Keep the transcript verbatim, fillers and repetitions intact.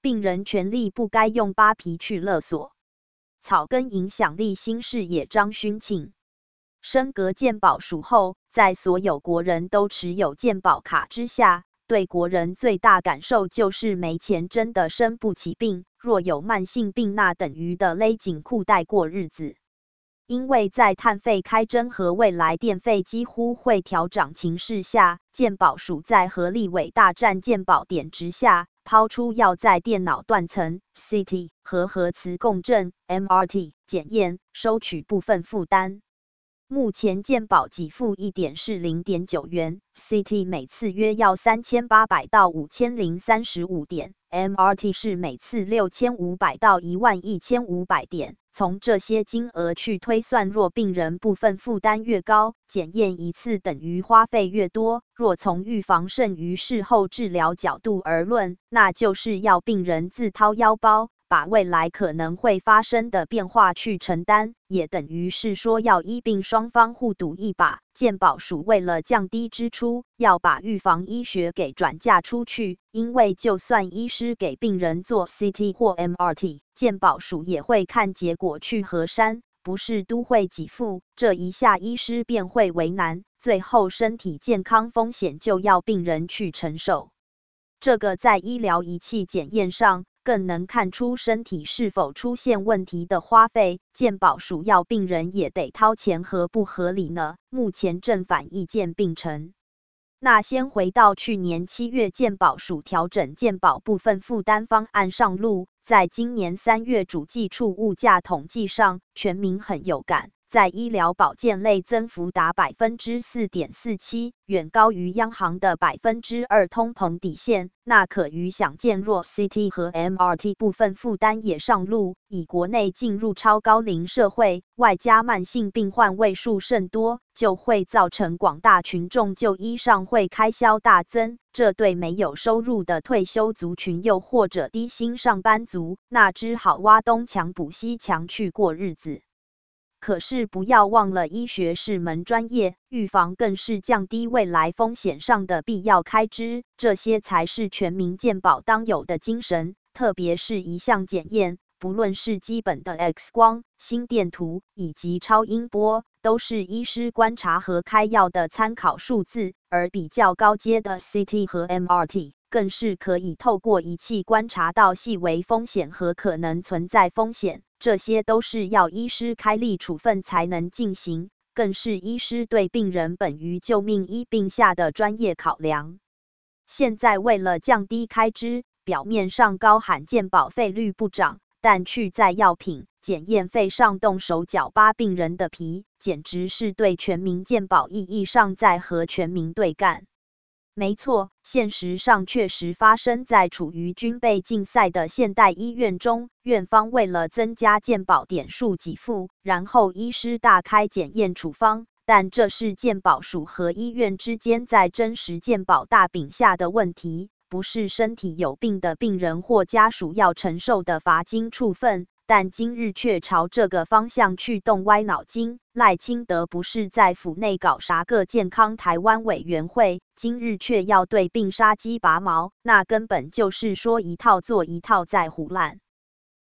病人权利不该用扒皮去勒索。草根影响力新视野张勋庆。升格健保署后，在所有国人都持有健保卡之下，对国人最大感受就是没钱真的生不起病，若有慢性病那等于的勒紧裤带过日子。因为在碳费开征和未来电费几乎会调涨情势下，健保署在和立委大战健保点值下，抛出要在电脑断层 C T 和核磁共振 M R T 检验收取部分负担。目前健保给付一点是 零点九元 ，C T 每次约要三千八百到五千零三十五点 ，M R T 是每次六千五百到一万一千五百点。从这些金额去推算，若病人部分负担越高，检验一次等于花费越多。若从预防胜于事后治疗角度而论，那就是要病人自掏腰包，把未来可能会发生的变化去承担，也等于是说要医病双方互赌一把。健保署为了降低支出，要把预防医学给转嫁出去，因为就算医师给病人做 C T 或 M R T， 健保署也会看结果去核删，不是都会给付，这一下医师便会为难，最后身体健康风险就要病人去承受。这个在医疗仪器检验上，更能看出身体是否出现问题的花费，健保署要病人也得掏钱，合不合理呢？目前正反意见并陈。那先回到去年七月，健保署调整健保部分负担方案上路，在今年三月主计处物价统计上，全民很有感。在医疗保健类增幅达 百分之四点四七， 远高于央行的 百分之二 通膨底线，那可于想见，若 C T 和 M R T 部分负担也上路，以国内进入超高龄社会，外加慢性病患位数甚多，就会造成广大群众就医上会开销大增，这对没有收入的退休族群又或者低薪上班族，那只好挖东墙补西墙去过日子。可是不要忘了，医学是门专业，预防更是降低未来风险上的必要开支，这些才是全民健保当有的精神。特别是一项检验，不论是基本的 X 光、心电图以及超音波，都是医师观察和开药的参考数字，而比较高阶的 C T 和 M R T。更是可以透过仪器观察到细微风险和可能存在风险，这些都是要医师开立处分才能进行，更是医师对病人本于救命医病下的专业考量。现在为了降低开支，表面上高喊健保费率不涨，但去在药品、检验费上动手脚扒病人的皮，简直是对全民健保意义上在和全民对干。没错，现实上确实发生在处于军备竞赛的现代医院中，院方为了增加健保点数给付，然后医师大开检验处方，但这是健保署和医院之间在真实健保大饼下的问题，不是身体有病的病人或家属要承受的罚金处分。但今日却朝这个方向去动歪脑筋，赖清德不是在府内搞啥个健康台湾委员会，今日却要对病杀鸡拔毛，那根本就是说一套做一套在唬烂。